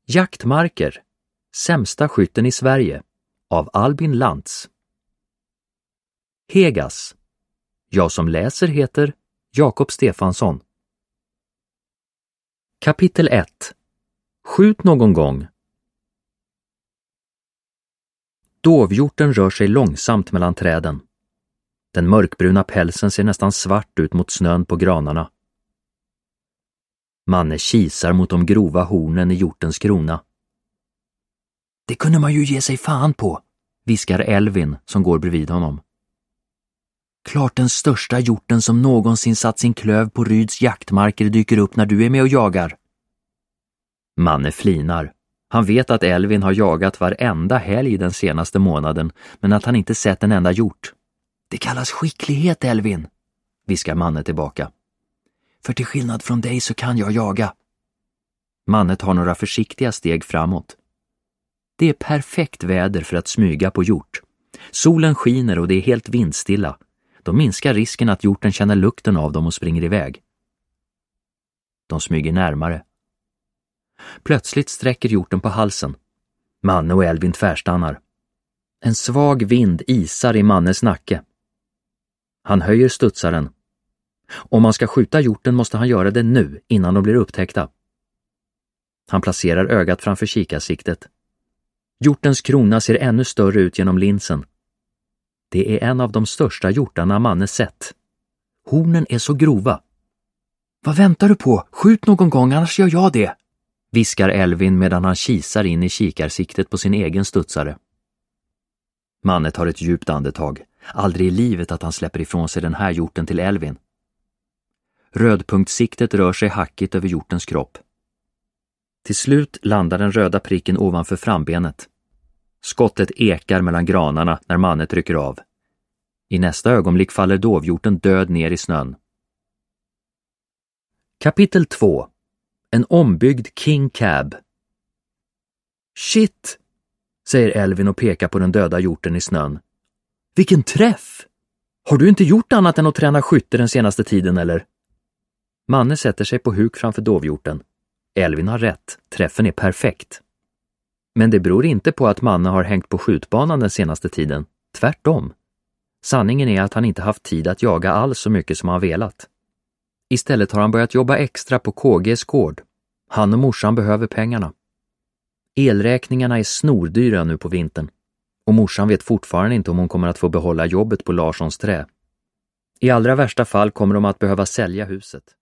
Jaktmarker, sämsta skytten i Sverige, av Albin Lantz. Hegas. Jag som läser heter Jakob Stefansson. Kapitel 1. Skjut någon gång. Dovhjorten rör sig långsamt mellan träden. Den mörkbruna pälsen ser nästan svart ut mot snön på granarna. Manne kisar mot de grova hornen i hjortens krona. Det kunde man ju ge sig fan på, viskar Elvin som går bredvid honom. Klart den största hjorten som någonsin satt sin klöv på Ryds jaktmarker dyker upp när du är med och jagar. Manne flinar. Han vet att Elvin har jagat varenda helg den senaste månaden, men att han inte sett en enda hjort. Det kallas skicklighet, Elvin, viskar Manne tillbaka. För till skillnad från dig så kan jag jaga. Manne tar några försiktiga steg framåt. Det är perfekt väder för att smyga på hjort. Solen skiner och det är helt vindstilla. Då minskar risken att hjorten känner lukten av dem och springer iväg. De smyger närmare. Plötsligt sträcker hjorten på halsen. Manne och Elvin tvärstannar. En svag vind isar i Mannes nacke. Han höjer studsaren. Om man ska skjuta hjorten måste han göra det nu innan de blir upptäckta. Han placerar ögat framför kikarsiktet. Hjortens krona ser ännu större ut genom linsen. Det är en av de största hjortarna Manne sett. Hornen är så grova. Vad väntar du på? Skjut någon gång, annars gör jag det, viskar Elvin medan han kisar in i kikarsiktet på sin egen studsare. Manne tar ett djupt andetag. Aldrig i livet att han släpper ifrån sig den här hjorten till Elvin. Rödpunktsiktet rör sig hackigt över hjortens kropp. Till slut landar den röda pricken ovanför frambenet. Skottet ekar mellan granarna när Manne trycker av. I nästa ögonblick faller dovhjorten död ner i snön. Kapitel 2. En ombyggd King Cab. Shit, säger Elvin och pekar på den döda hjorten i snön. Vilken träff! Har du inte gjort annat än att träna skytte den senaste tiden, eller? Manne sätter sig på huk framför dovhjorten. Elvin har rätt, träffen är perfekt. Men det beror inte på att Manne har hängt på skjutbanan den senaste tiden. Tvärtom. Sanningen är att han inte haft tid att jaga alls så mycket som han velat. Istället har han börjat jobba extra på KGs gård. Han och morsan behöver pengarna. Elräkningarna är snordyra nu på vintern. Och morsan vet fortfarande inte om hon kommer att få behålla jobbet på Larssons trä. I allra värsta fall kommer de att behöva sälja huset.